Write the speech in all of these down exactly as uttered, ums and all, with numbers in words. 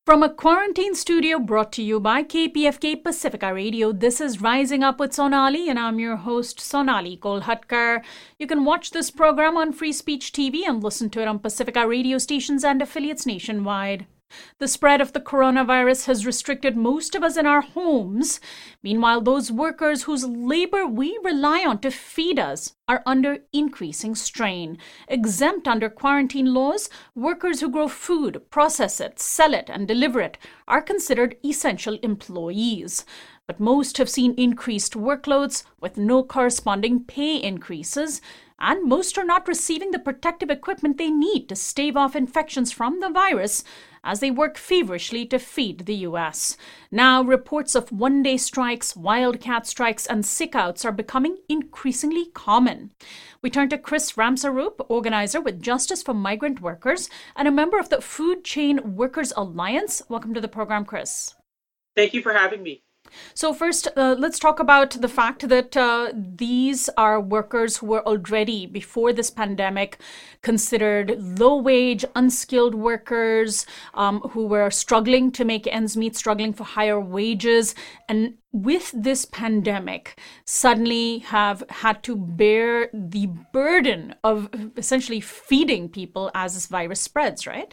From a quarantine studio brought to you by K P F K Pacifica Radio, this is Rising Up with Sonali, and I'm your host, Sonali Kolhatkar. You can watch this program on Free Speech T V and listen to it on Pacifica radio stations and affiliates nationwide. The spread of the coronavirus has restricted most of us in our homes. Meanwhile, those workers whose labor we rely on to feed us are under increasing strain. Exempt under quarantine laws, workers who grow food, process it, sell it, and deliver it are considered essential employees. But most have seen increased workloads with no corresponding pay increases, and most are not receiving the protective equipment they need to stave off infections from the virus as they work feverishly to feed the U S. Now, reports of one-day strikes, wildcat strikes, and sickouts are becoming increasingly common. We turn to Chris Ramsarup, organizer with Justice for Migrant Workers and a member of the Food Chain Workers Alliance. Welcome to the program, Chris. Thank you for having me. So first, uh, let's talk about the fact that uh, these are workers who were already, before this pandemic, considered low-wage, unskilled workers um, who were struggling to make ends meet, struggling for higher wages. And with this pandemic, suddenly have had to bear the burden of essentially feeding people as this virus spreads, right?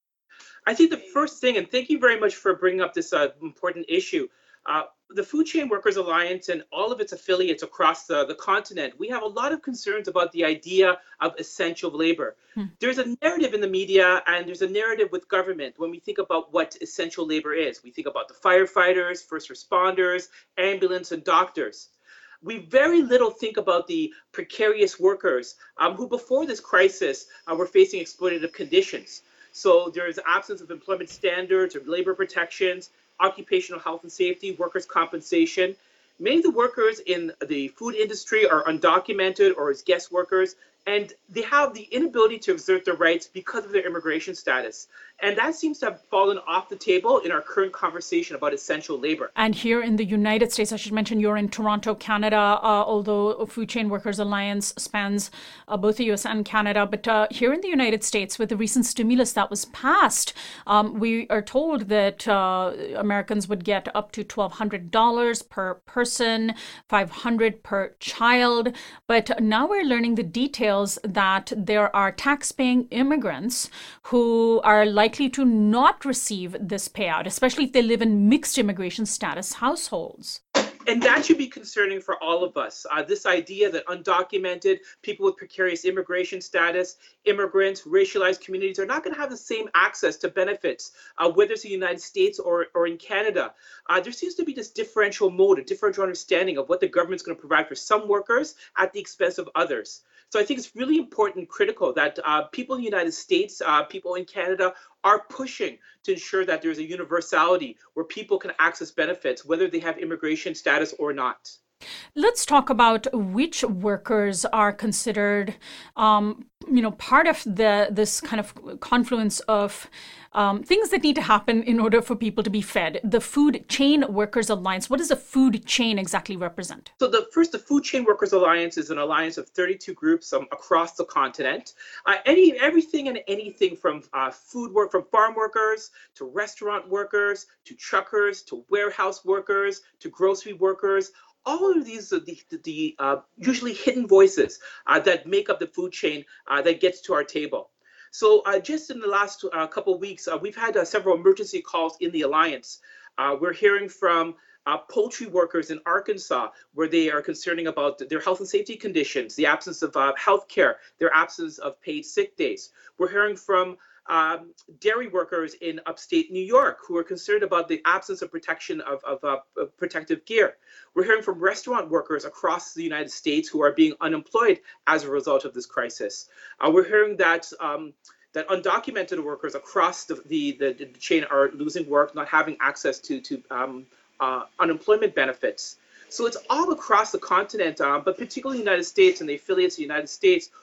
I think the first thing, and thank you very much for bringing up this uh, important issue, Uh, the Food Chain Workers Alliance and all of its affiliates across the, the continent, we have a lot of concerns about the idea of essential labor. Hmm. There's a narrative in the media and there's a narrative with government when we think about what essential labor is. We think about the firefighters, first responders, ambulance, and doctors. We very little think about the precarious workers um, who before this crisis uh, were facing exploitative conditions. So there's absence of employment standards or labor protections, occupational health and safety, workers' compensation. Many of the workers in the food industry are undocumented or as guest workers, and they have the inability to exert their rights because of their immigration status. And that seems to have fallen off the table in our current conversation about essential labor. And here in the United States, I should mention you're in Toronto, Canada, uh, although Food Chain Workers Alliance spans uh, both the U S and Canada. But uh, here in the United States, with the recent stimulus that was passed, um, we are told that uh, Americans would get up to twelve hundred dollars per person, five hundred dollars per child. But now we're learning the details that there are tax-paying immigrants who are likely to not receive this payout, especially if they live in mixed immigration status households. And that should be concerning for all of us. Uh, this idea that undocumented people with precarious immigration status, immigrants, racialized communities are not going to have the same access to benefits, uh, whether it's in the United States or, or in Canada. Uh, there seems to be this differential mode, a differential understanding of what the government's going to provide for some workers at the expense of others. So I think it's really important and critical that uh, people in the United States, uh, people in Canada are pushing to ensure that there's a universality where people can access benefits, whether they have immigration status or not. Let's talk about which workers are considered, um, you know, part of the this kind of confluence of um, things that need to happen in order for people to be fed. The Food Chain Workers Alliance. What does a food chain exactly represent? So the first, the Food Chain Workers Alliance is an alliance of thirty-two groups um, across the continent. Uh, any, everything and anything from uh, food work, from farm workers to restaurant workers to truckers to warehouse workers to grocery workers. All of these are the, the, the uh, usually hidden voices uh, that make up the food chain uh, that gets to our table. So uh, just in the last uh, couple of weeks, uh, we've had uh, several emergency calls in the Alliance. Uh, we're hearing from uh, poultry workers in Arkansas, where they are concerning about their health and safety conditions, the absence of uh, health care, their absence of paid sick days. We're hearing from Um, dairy workers in upstate New York who are concerned about the absence of protection of, of, uh, of protective gear. We're hearing from restaurant workers across the United States who are being unemployed as a result of this crisis. Uh, we're hearing that um, that undocumented workers across the, the, the, the chain are losing work, not having access to, to um, uh, unemployment benefits. So it's all across the continent, uh, but particularly the United States and the affiliates of the United States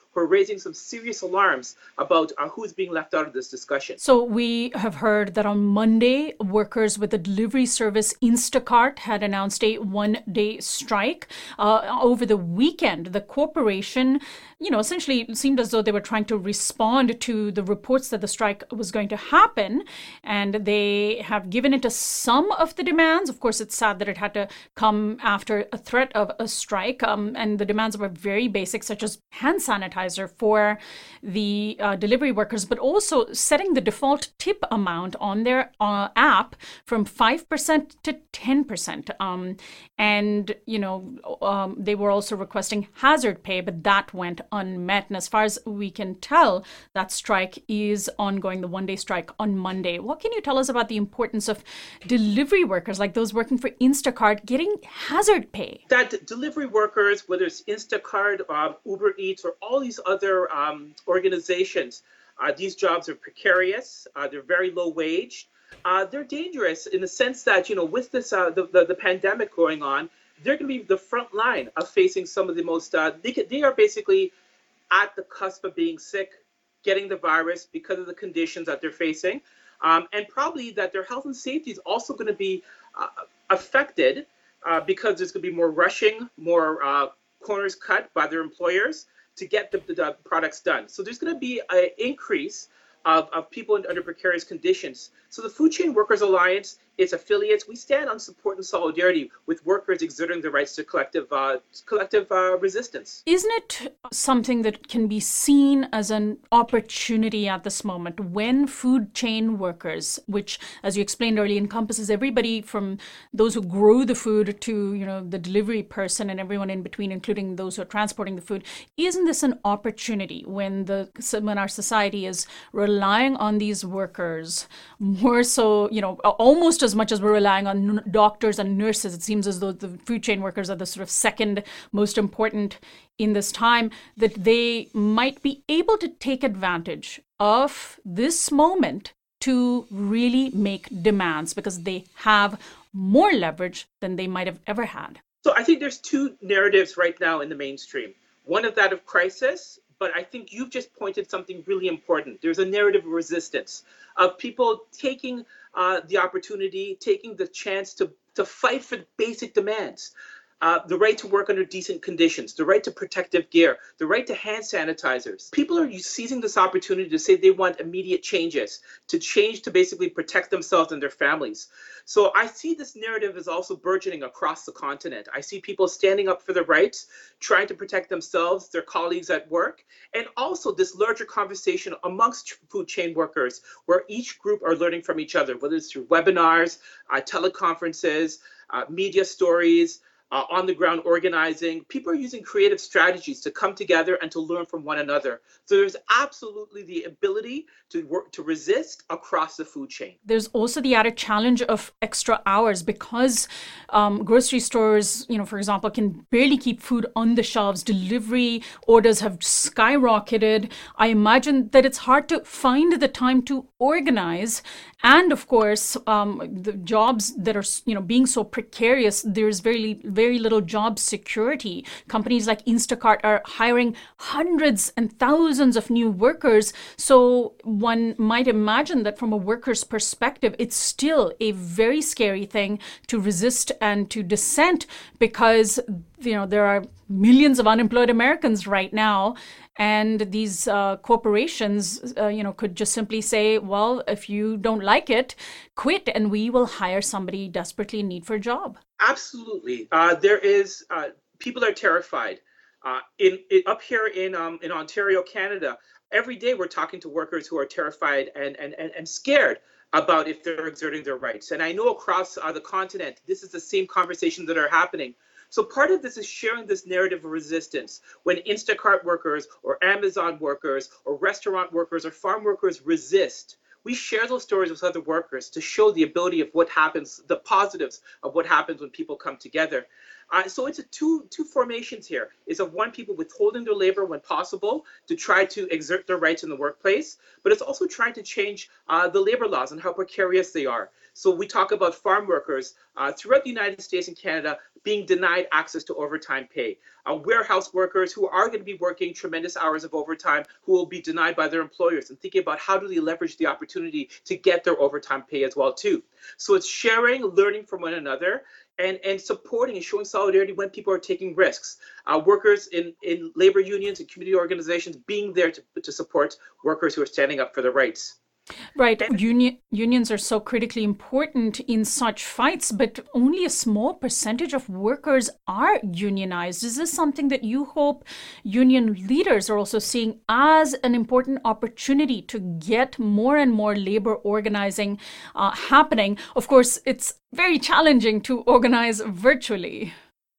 who are raising some serious alarms about uh, who's being left out of this discussion. So we have heard that on Monday, workers with the delivery service Instacart had announced a one-day strike. Uh, over the weekend, the corporation, you know, essentially seemed as though they were trying to respond to the reports that the strike was going to happen, and they have given into some of the demands. Of course, it's sad that it had to come after a threat of a strike, um, and the demands were very basic, such as hand sanitizer for the uh, delivery workers, but also setting the default tip amount on their uh, app from five percent to ten percent. Um, and, you know, um, they were also requesting hazard pay, but that went unmet. And as far as we can tell, that strike is ongoing, the one-day strike on Monday. What can you tell us about the importance of delivery workers, like those working for Instacart, getting hazard pay? That delivery workers, whether it's Instacart, uh, Uber Eats, or all these other um, organizations, uh, these jobs are precarious. Uh, they're very low wage. Uh, they're dangerous in the sense that, you know, with this uh, the, the, the pandemic going on, they're going to be the front line of facing some of the most, uh, they, they are basically at the cusp of being sick, getting the virus because of the conditions that they're facing. Um, and probably that their health and safety is also going to be uh, affected uh, because there's going to be more rushing, more uh, corners cut by their employers to get the, the, the products done. So there's going to be an increase of, of people in, under precarious conditions. So the Food Chain Workers Alliance, its affiliates, we stand on support and solidarity with workers exerting their rights to collective uh, collective uh, resistance. Isn't it something that can be seen as an opportunity at this moment when food chain workers, which, as you explained earlier, encompasses everybody from those who grow the food to, you know, the delivery person and everyone in between, including those who are transporting the food, isn't this an opportunity when the when our society is relying on these workers more so, you know, almost as much as we're relying on doctors and nurses? It seems as though the food chain workers are the sort of second most important in this time, that they might be able to take advantage of this moment to really make demands because they have more leverage than they might have ever had. So I think there's two narratives right now in the mainstream. One of that of crisis, but I think you've just pointed something really important. There's a narrative of resistance, of people taking uh, the opportunity, taking the chance to, to fight for basic demands. Uh, the right to work under decent conditions, the right to protective gear, the right to hand sanitizers. People are seizing this opportunity to say they want immediate changes, to change to basically protect themselves and their families. So I see this narrative is also burgeoning across the continent. I see people standing up for their rights, trying to protect themselves, their colleagues at work, and also this larger conversation amongst food chain workers, where each group are learning from each other, whether it's through webinars, uh, teleconferences, uh, media stories, Uh, on the ground organizing. People are using creative strategies to come together and to learn from one another. So there's absolutely the ability to work to resist across the food chain. There's also the added challenge of extra hours because um, grocery stores, you know, for example, can barely keep food on the shelves. Delivery orders have skyrocketed. I imagine that it's hard to find the time to organize. And of course, um, the jobs that are, you know, being so precarious, there's very, very little job security. Companies like Instacart are hiring hundreds and thousands of new workers. So one might imagine that from a worker's perspective, it's still a very scary thing to resist and to dissent because, you know, there are millions of unemployed Americans right now. And these uh, corporations, uh, you know, could just simply say, well, if you don't like it, quit, and we will hire somebody desperately in need for a job. Absolutely. Uh, there is, uh, people are terrified. Uh, in, in up here in um, in Ontario, Canada, every day we're talking to workers who are terrified and, and, and, and scared about if they're exerting their rights. And I know across uh, the continent, this is the same conversations that are happening. So part of this is sharing this narrative of resistance. When Instacart workers or Amazon workers or restaurant workers or farm workers resist, we share those stories with other workers to show the ability of what happens, the positives of what happens when people come together. Uh, so it's a two two formations here. It's of one, people withholding their labor when possible to try to exert their rights in the workplace, but it's also trying to change uh, the labor laws and how precarious they are. So we talk about farm workers uh, throughout the United States and Canada being denied access to overtime pay. Uh, warehouse workers who are going to be working tremendous hours of overtime who will be denied by their employers, and thinking about how do they leverage the opportunity to get their overtime pay as well too. So it's sharing, learning from one another, and, and supporting and showing solidarity when people are taking risks. Uh, workers in, in labor unions and community organizations being there to, to support workers who are standing up for their rights. Right. Union, unions are so critically important in such fights, but only a small percentage of workers are unionized. Is this something that you hope union leaders are also seeing as an important opportunity to get more and more labor organizing uh, happening? Of course, it's very challenging to organize virtually.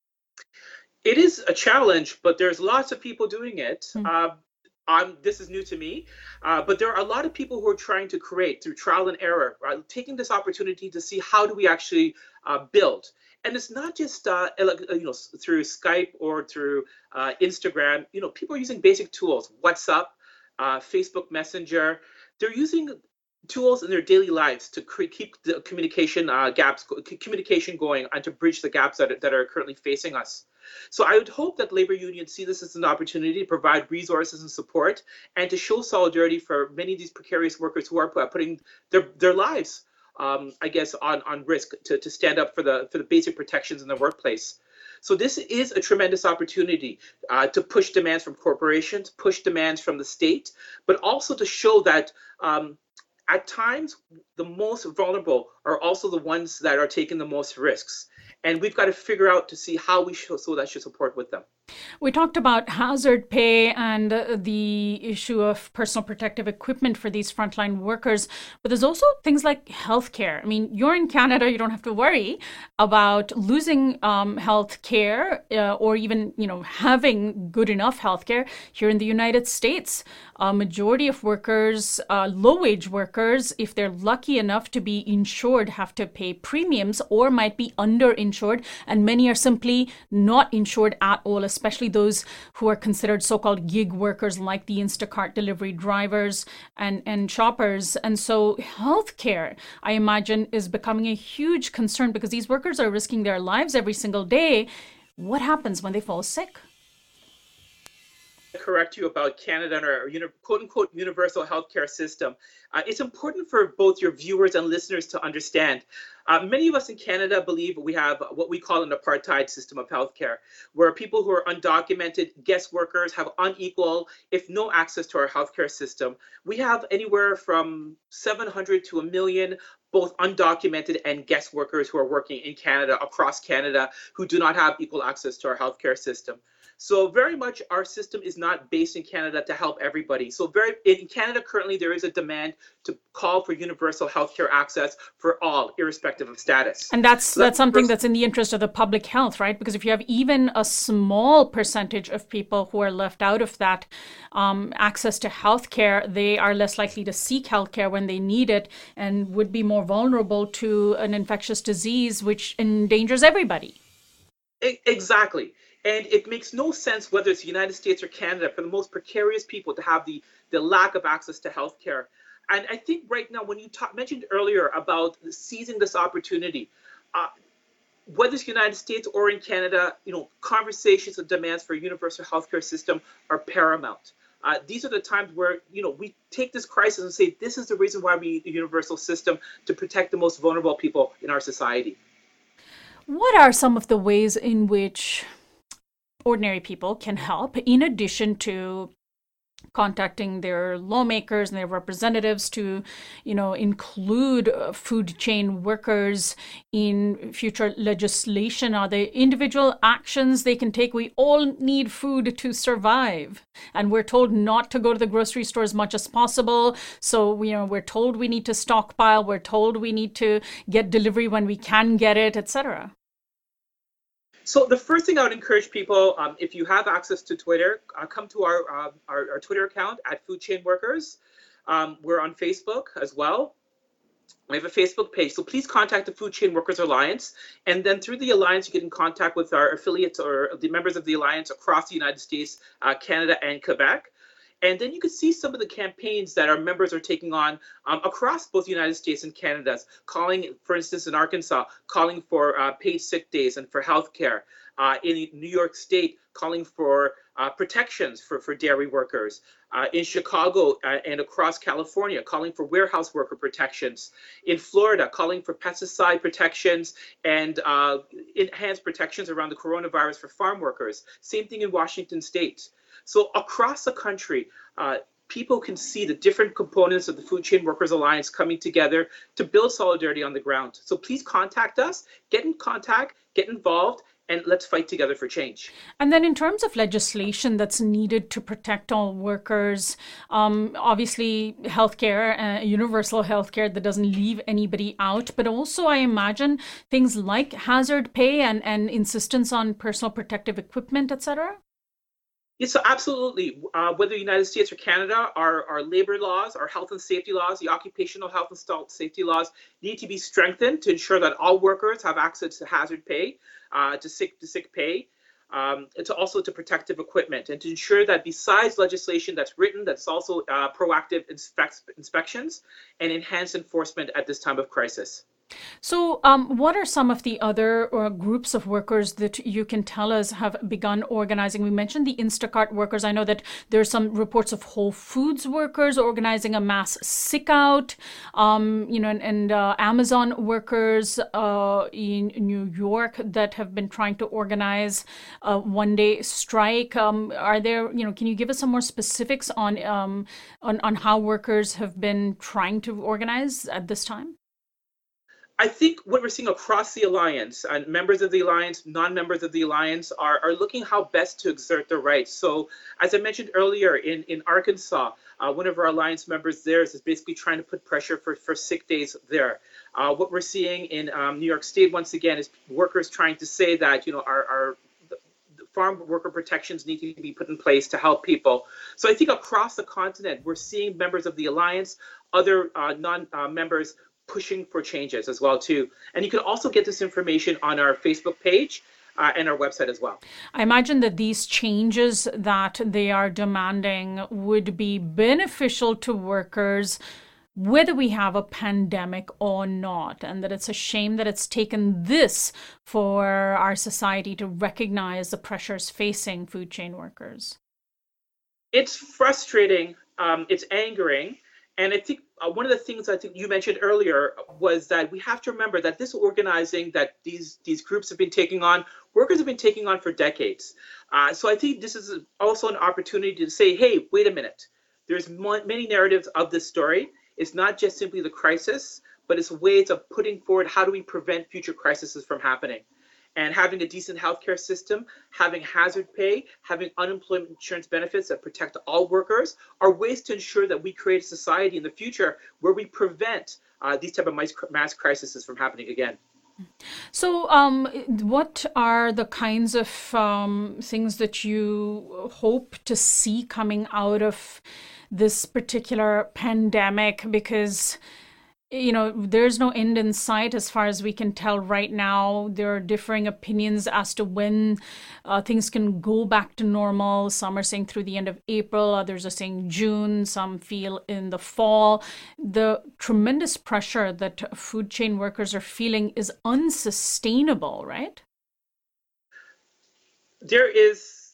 It is a challenge, but there's lots of people doing it. Mm. Uh, I'm, this is new to me, uh, but there are a lot of people who are trying to create through trial and error, right? Taking this opportunity to see how do we actually uh, build. And it's not just uh, you know, through Skype or through uh, Instagram. You know, people are using basic tools, WhatsApp, uh, Facebook Messenger. They're using tools in their daily lives to keep the communication uh, gaps, communication going, and to bridge the gaps that are, that are currently facing us. So I would hope that labor unions see this as an opportunity to provide resources and support, and to show solidarity for many of these precarious workers who are putting their, their lives, um, I guess, on, on risk to, to stand up for the, for the basic protections in the workplace. So this is a tremendous opportunity uh, to push demands from corporations, push demands from the state, but also to show that um, at times the most vulnerable are also the ones that are taking the most risks. And we've got to figure out to see how we show, so that should support with them. We talked about hazard pay and uh, the issue of personal protective equipment for these frontline workers, but there's also things like healthcare. I mean, you're in Canada, you don't have to worry about losing um, healthcare uh, or even, you know, having good enough healthcare. Here in the United States, a majority of workers, uh, low-wage workers, if they're lucky enough to be insured, have to pay premiums or might be underinsured, and many are simply not insured at all, especially those who are considered so-called gig workers like the Instacart delivery drivers and, and shoppers. And so healthcare, I imagine, is becoming a huge concern because these workers are risking their lives every single day. What happens when they fall sick? Correct you about Canada and our quote-unquote universal healthcare system. Uh, it's important for both your viewers and listeners to understand. Uh, many of us in Canada believe we have what we call an apartheid system of healthcare, where people who are undocumented, guest workers, have unequal, if no access to our healthcare system. We have anywhere from seven hundred to a million both undocumented and guest workers who are working in Canada, across Canada, who do not have equal access to our healthcare system. So very much our system is not based in Canada to help everybody. So very in Canada currently there is a demand to call for universal healthcare access for all, irrespective of status. And that's so that's something that's in the interest of the public health, right? Because if you have even a small percentage of people who are left out of that um, access to healthcare, they are less likely to seek healthcare when they need it and would be more vulnerable to an infectious disease which endangers everybody. Exactly. And it makes no sense whether it's the United States or Canada for the most precarious people to have the, the lack of access to healthcare. And I think right now, when you talk, mentioned earlier about seizing this opportunity, uh, whether it's the United States or in Canada, you know, conversations and demands for a universal healthcare system are paramount. Uh, these are the times where, you know, we take this crisis and say, this is the reason why we need a universal system to protect the most vulnerable people in our society. What are some of the ways in which ordinary people can help, in addition to contacting their lawmakers and their representatives to, you know, include uh, food chain workers in future legislation? Are there individual actions they can take? We all need food to survive, and we're told not to go to the grocery store as much as possible. So, you know, we're told we need to stockpile. We're told we need to get delivery when we can get it, et cetera. So the first thing I would encourage people, um, if you have access to Twitter, uh, come to our, uh, our our Twitter account at Food Chain Workers. Um, we're on Facebook as well. We have a Facebook page, so please contact the Food Chain Workers Alliance, and then through the Alliance, you get in contact with our affiliates or the members of the Alliance across the United States, uh, Canada, and Quebec. And then you can see some of the campaigns that our members are taking on um, across both the United States and Canada, calling, for instance, in Arkansas, calling for uh, paid sick days and for health care. Uh, in New York State, calling for uh, protections for, for dairy workers. Uh, in Chicago uh, and across California, calling for warehouse worker protections. In Florida, calling for pesticide protections and uh, enhanced protections around the coronavirus for farm workers. Same thing in Washington State. So across the country, uh, people can see the different components of the Food Chain Workers Alliance coming together to build solidarity on the ground. So please contact us, get in contact, get involved, and let's fight together for change. And then in terms of legislation that's needed to protect all workers, um, obviously healthcare, uh, universal healthcare that doesn't leave anybody out, but also I imagine things like hazard pay and, and insistence on personal protective equipment, et cetera? Yes, so absolutely. Uh, whether the United States or Canada, our, our labor laws, our health and safety laws, the occupational health and safety laws need to be strengthened to ensure that all workers have access to hazard pay, uh, to sick to sick pay, um, and to also to protective equipment, and to ensure that besides legislation that's written, that's also uh, proactive inspect, inspections and enhanced enforcement at this time of crisis. So um, what are some of the other uh, groups of workers that you can tell us have begun organizing? We mentioned the Instacart workers. I know that there are some reports of Whole Foods workers organizing a mass sick out, um, you know, and, and uh, Amazon workers uh, in New York that have been trying to organize a one-day strike. Um, are there, you know, can you give us some more specifics on, um, on, on how workers have been trying to organize at this time? I think what we're seeing across the Alliance, and members of the Alliance, non-members of the Alliance, are, are looking how best to exert their rights. So as I mentioned earlier, in, in Arkansas, uh, one of our Alliance members there is basically trying to put pressure for, for sick days there. Uh, what we're seeing in um, New York State, once again, is workers trying to say that, you know, our, our farm worker protections need to be put in place to help people. So I think across the continent, we're seeing members of the Alliance, other uh, non-members, uh, pushing for changes as well too. And you can also get this information on our Facebook page uh, and our website as well. I imagine that these changes that they are demanding would be beneficial to workers whether we have a pandemic or not, and that it's a shame that it's taken this for our society to recognize the pressures facing food chain workers. It's frustrating, um, it's angering. And I think uh, one of the things I think you mentioned earlier was that we have to remember that this organizing that these these groups have been taking on, workers have been taking on for decades. Uh, so I think this is also an opportunity to say, hey, wait a minute. There's many narratives of this story. It's not just simply the crisis, but it's ways of putting forward how do we prevent future crises from happening. And having a decent healthcare system, having hazard pay, having unemployment insurance benefits that protect all workers are ways to ensure that we create a society in the future where we prevent uh, these type of mass crises from happening again. So um, what are the kinds of um, things that you hope to see coming out of this particular pandemic? Because you know, there's no end in sight as far as we can tell right now. There are differing opinions as to when uh, things can go back to normal. Some are saying through the end of April, others are saying June, some feel in the fall. The tremendous pressure that food chain workers are feeling is unsustainable, right? There is,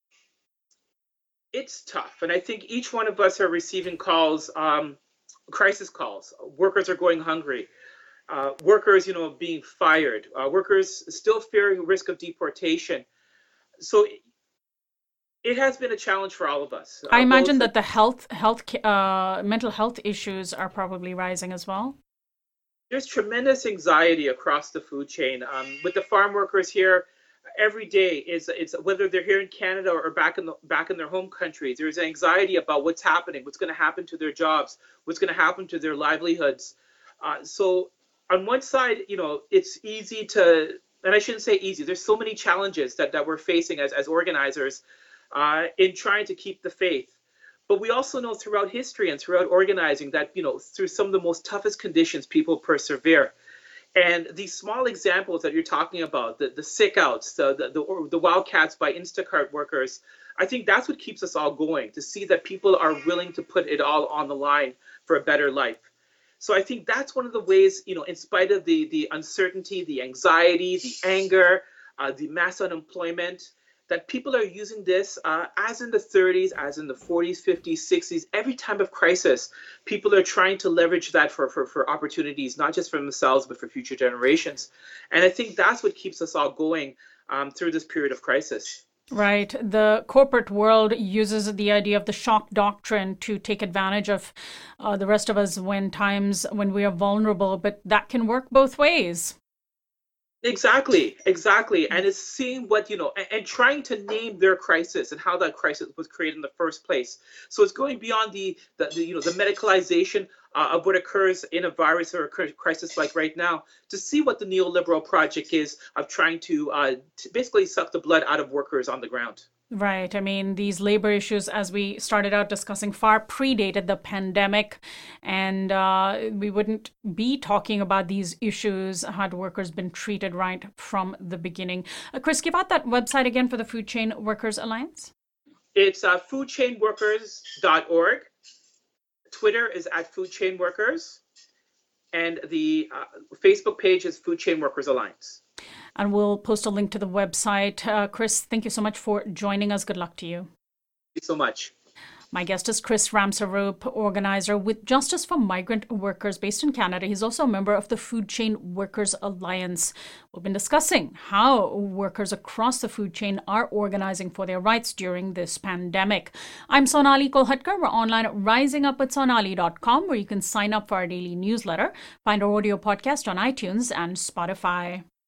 it's tough. And I think each one of us are receiving calls, um, crisis calls. Workers are going hungry. Uh, workers, you know, being fired. Uh, workers still fearing risk of deportation. So it, it has been a challenge for all of us. I uh, imagine that the health, health, uh, mental health issues are probably rising as well. There's tremendous anxiety across the food chain. Um, with the farm workers here, every day is it's whether they're here in Canada or back in the back in their home countries. There's anxiety about what's happening, what's going to happen to their jobs, what's going to happen to their livelihoods. Uh, so on one side, you know, it's easy to, and I shouldn't say easy. There's so many challenges that that we're facing as as organizers uh, in trying to keep the faith. But we also know throughout history and throughout organizing that, you know, through some of the most toughest conditions, people persevere. And these small examples that you're talking about, the, the sick outs, the, the, the, the Wildcats by Instacart workers, I think that's what keeps us all going, to see that people are willing to put it all on the line for a better life. So I think that's one of the ways, you know, in spite of the, the uncertainty, the anxiety, the anger, uh, the mass unemployment, that people are using this uh, as in the thirties, as in the forties, fifties, sixties, every time of crisis, people are trying to leverage that for, for, for opportunities, not just for themselves, but for future generations. And I think that's what keeps us all going um, through this period of crisis. Right. The corporate world uses the idea of the shock doctrine to take advantage of uh, the rest of us when times when we are vulnerable, but that can work both ways. Exactly, exactly. And it's seeing what, you know, and, and trying to name their crisis and how that crisis was created in the first place. So it's going beyond the, the, the you know, the medicalization uh, of what occurs in a virus or a crisis like right now, to see what the neoliberal project is of trying to, uh, to basically suck the blood out of workers on the ground. Right. I mean, these labor issues, as we started out discussing, far predated the pandemic. And uh, we wouldn't be talking about these issues had workers been treated right from the beginning. Uh, Chris, give out that website again for the Food Chain Workers Alliance. It's uh, food chain workers dot org. Twitter is at Food Chain Workers. And the uh, Facebook page is Food Chain Workers Alliance. And we'll post a link to the website. Uh, Chris, thank you so much for joining us. Good luck to you. Thank you so much. My guest is Chris Ramsarup, organizer with Justice for Migrant Workers based in Canada. He's also a member of the Food Chain Workers Alliance. We've been discussing how workers across the food chain are organizing for their rights during this pandemic. I'm Sonali Kolhatkar. We're online at rising up with sonali dot com, where you can sign up for our daily newsletter, find our audio podcast on iTunes and Spotify.